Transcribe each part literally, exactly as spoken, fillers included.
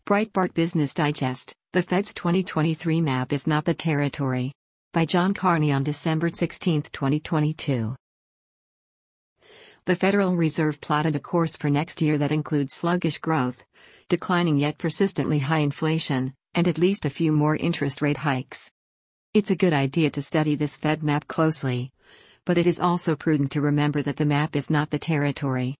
Breitbart Business Digest, The Fed's twenty twenty-three Map is Not the Territory. By John Carney on December sixteenth, twenty twenty-two. The Federal Reserve plotted a course for next year that includes sluggish growth, declining yet persistently high inflation, and at least a few more interest rate hikes. It's a good idea to study this Fed map closely, but it is also prudent to remember that the map is not the territory.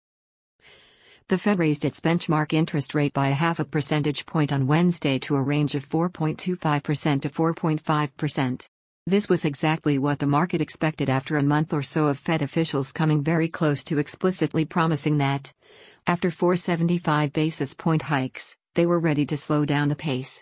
The Fed raised its benchmark interest rate by a half a percentage point on Wednesday to a range of four point two five percent to four point five percent. This was exactly what the market expected after a month or so of Fed officials coming very close to explicitly promising that, after four seventy-five basis point hikes, they were ready to slow down the pace.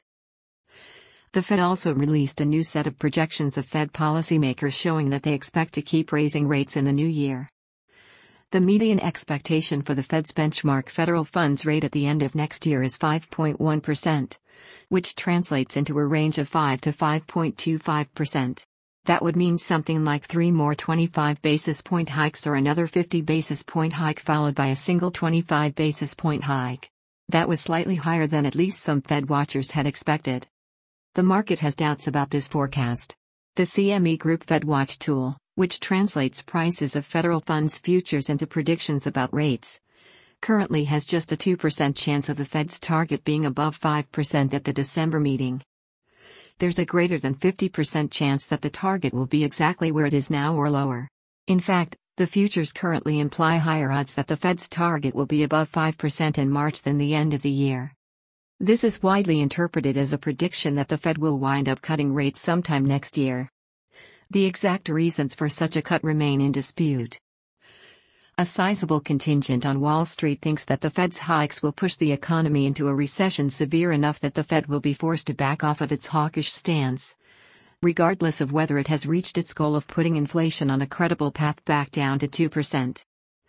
The Fed also released a new set of projections of Fed policymakers showing that they expect to keep raising rates in the new year. The median expectation for the Fed's benchmark federal funds rate at the end of next year is five point one percent, which translates into a range of five to five point two five percent. That would mean something like three more twenty-five basis point hikes or another fifty basis point hike followed by a single twenty-five basis point hike. That was slightly higher than at least some Fed watchers had expected. The market has doubts about this forecast. The C M E Group FedWatch tool, which translates prices of federal funds futures into predictions about rates, currently has just a two percent chance of the Fed's target being above five percent at the December meeting. There's a greater than fifty percent chance that the target will be exactly where it is now or lower. In fact, the futures currently imply higher odds that the Fed's target will be above five percent in March than the end of the year. This is widely interpreted as a prediction that the Fed will wind up cutting rates sometime next year. The exact reasons for such a cut remain in dispute. A sizable contingent on Wall Street thinks that the Fed's hikes will push the economy into a recession severe enough that the Fed will be forced to back off of its hawkish stance, regardless of whether it has reached its goal of putting inflation on a credible path back down to two percent.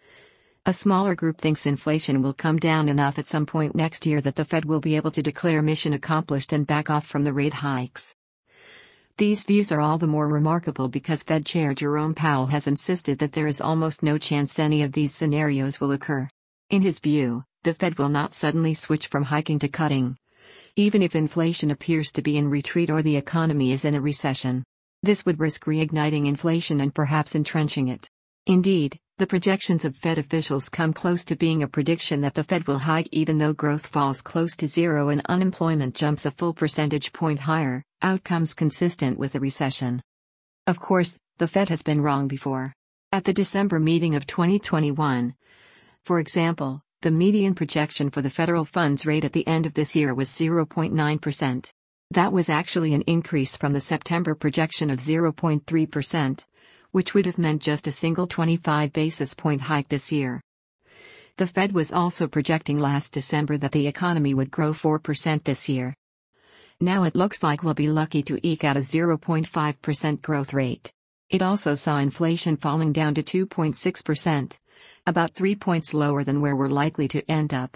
A smaller group thinks inflation will come down enough at some point next year that the Fed will be able to declare mission accomplished and back off from the rate hikes. These views are all the more remarkable because Fed Chair Jerome Powell has insisted that there is almost no chance any of these scenarios will occur. In his view, the Fed will not suddenly switch from hiking to cutting, even if inflation appears to be in retreat or the economy is in a recession. This would risk reigniting inflation and perhaps entrenching it. Indeed, the projections of Fed officials come close to being a prediction that the Fed will hike even though growth falls close to zero and unemployment jumps a full percentage point higher, outcomes consistent with a recession. Of course, the Fed has been wrong before. At the December meeting of twenty twenty-one, for example, the median projection for the federal funds rate at the end of this year was zero point nine percent. That was actually an increase from the September projection of zero point three percent. Which would have meant just a single twenty-five basis point hike this year. The Fed was also projecting last December that the economy would grow four percent this year. Now it looks like we'll be lucky to eke out a zero point five percent growth rate. It also saw inflation falling down to two point six percent, about three points lower than where we're likely to end up.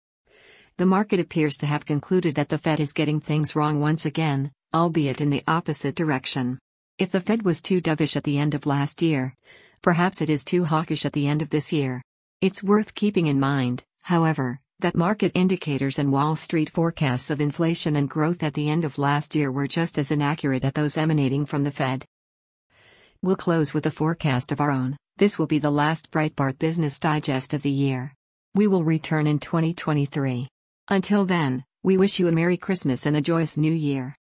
The market appears to have concluded that the Fed is getting things wrong once again, albeit in the opposite direction. If the Fed was too dovish at the end of last year, perhaps it is too hawkish at the end of this year. It's worth keeping in mind, however, that market indicators and Wall Street forecasts of inflation and growth at the end of last year were just as inaccurate as those emanating from the Fed. We'll close with a forecast of our own. This will be the last Breitbart Business Digest of the year. We will return in twenty twenty-three. Until then, we wish you a Merry Christmas and a joyous New Year.